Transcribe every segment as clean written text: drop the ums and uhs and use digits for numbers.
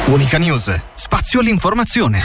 Unica News, spazio all'informazione.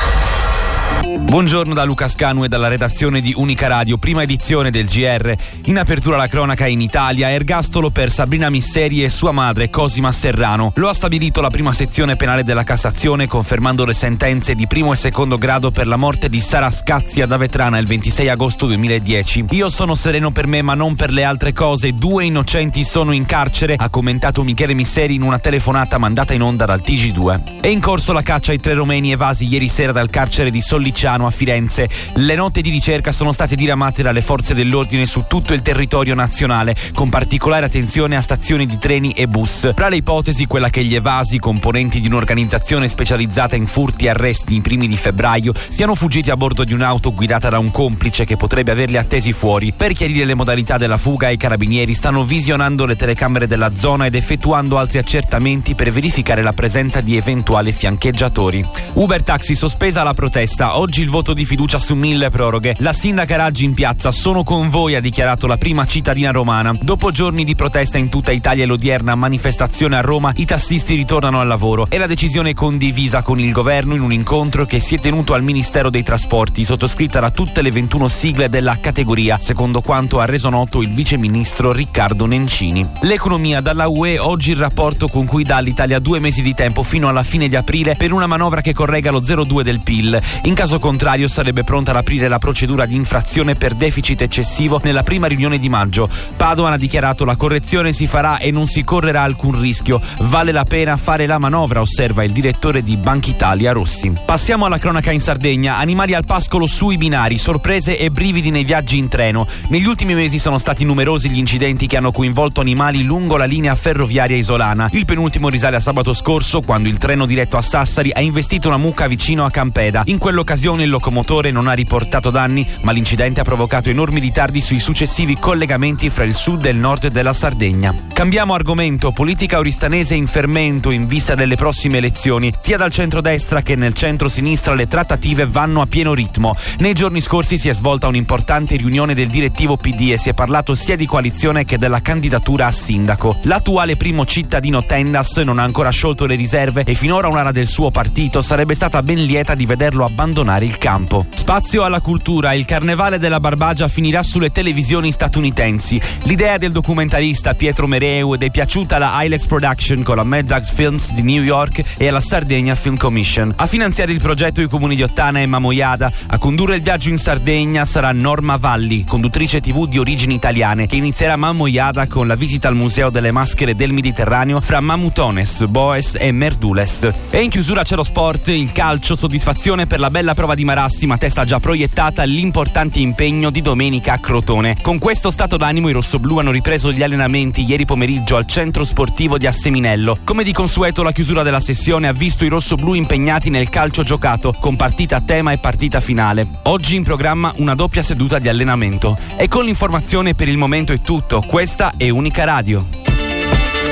Buongiorno da Luca Scanu e dalla redazione di Unica Radio, prima edizione del GR. In apertura la cronaca in Italia, ergastolo per Sabrina Misseri e sua madre Cosima Serrano. Lo ha stabilito la prima sezione penale della Cassazione, confermando le sentenze di primo e secondo grado per la morte di Sara Scazia da Vetrana il 26 agosto 2010. Io sono sereno per me ma non per le altre cose, 2 innocenti sono in carcere, ha commentato Michele Misseri in una telefonata mandata in onda dal TG2. È in corso la caccia ai 3 romeni evasi ieri sera dal carcere di Sollicciano a Firenze. Le note di ricerca sono state diramate dalle forze dell'ordine su tutto il territorio nazionale, con particolare attenzione a stazioni di treni e bus. Fra le ipotesi quella che gli evasi, componenti di un'organizzazione specializzata in furti e arresti i primi di febbraio, siano fuggiti a bordo di un'auto guidata da un complice che potrebbe averli attesi fuori. Per chiarire le modalità della fuga, i carabinieri stanno visionando le telecamere della zona ed effettuando altri accertamenti per verificare la presenza di eventuali fiancheggiatori. Uber Taxi sospesa la protesta. Oggi il voto di fiducia su 1000 proroghe. La sindaca Raggi in piazza: sono con voi, ha dichiarato la prima cittadina romana. Dopo giorni di protesta in tutta Italia e l'odierna manifestazione a Roma, i tassisti ritornano al lavoro. È la decisione condivisa con il governo in un incontro che si è tenuto al Ministero dei Trasporti, sottoscritta da tutte le 21 sigle della categoria, secondo quanto ha reso noto il viceministro Riccardo Nencini. L'economia: dalla UE oggi il rapporto con cui dà all'Italia 2 mesi di tempo fino alla fine di aprile per una manovra che corregga lo 0,2 del PIL. In caso contrario sarebbe pronta ad aprire la procedura di infrazione per deficit eccessivo nella prima riunione di maggio. Padoan ha dichiarato: la correzione si farà e non si correrà alcun rischio. Vale la pena fare la manovra, osserva il direttore di Bankitalia Rossi. Passiamo alla cronaca in Sardegna. Animali al pascolo sui binari, sorprese e brividi nei viaggi in treno. Negli ultimi mesi sono stati numerosi gli incidenti che hanno coinvolto animali lungo la linea ferroviaria isolana. Il penultimo risale a sabato scorso, quando il treno diretto a Sassari ha investito una mucca vicino a Campeda. In quell'occasione il locomotore non ha riportato danni, ma l'incidente ha provocato enormi ritardi sui successivi collegamenti fra il sud e il nord della Sardegna. Cambiamo argomento: politica oristanese in fermento in vista delle prossime elezioni. Sia dal centrodestra che nel centro-sinistra le trattative vanno a pieno ritmo. Nei giorni scorsi si è svolta un'importante riunione del direttivo PD e si è parlato sia di coalizione che della candidatura a sindaco. L'attuale primo cittadino Tendas non ha ancora sciolto le riserve e finora un'ala del suo partito sarebbe stata ben lieta di vederlo abbandonare il campo. Spazio alla cultura: il Carnevale della Barbagia finirà sulle televisioni statunitensi. L'idea del documentarista Pietro Mereu ed è piaciuta alla Ilex Production con la Mad Dogs Films di New York e alla Sardegna Film Commission. A finanziare il progetto i comuni di Ottana e Mamoiada. A condurre il viaggio in Sardegna sarà Norma Valli, conduttrice TV di origini italiane, che inizierà a Mamoiada con la visita al Museo delle Maschere del Mediterraneo fra Mamutones, Boes e Merdules. E in chiusura c'è lo sport, il calcio, soddisfazione per la bella prova di Marassi, ma testa già proiettata all'importante impegno di domenica a Crotone. Con questo stato d'animo i rossoblù hanno ripreso gli allenamenti ieri pomeriggio al centro sportivo di Asseminello. Come di consueto la chiusura della sessione ha visto i rossoblù impegnati nel calcio giocato, con partita a tema e partita finale. Oggi in programma una doppia seduta di allenamento. E con l'informazione per il momento è tutto. Questa è Unica Radio.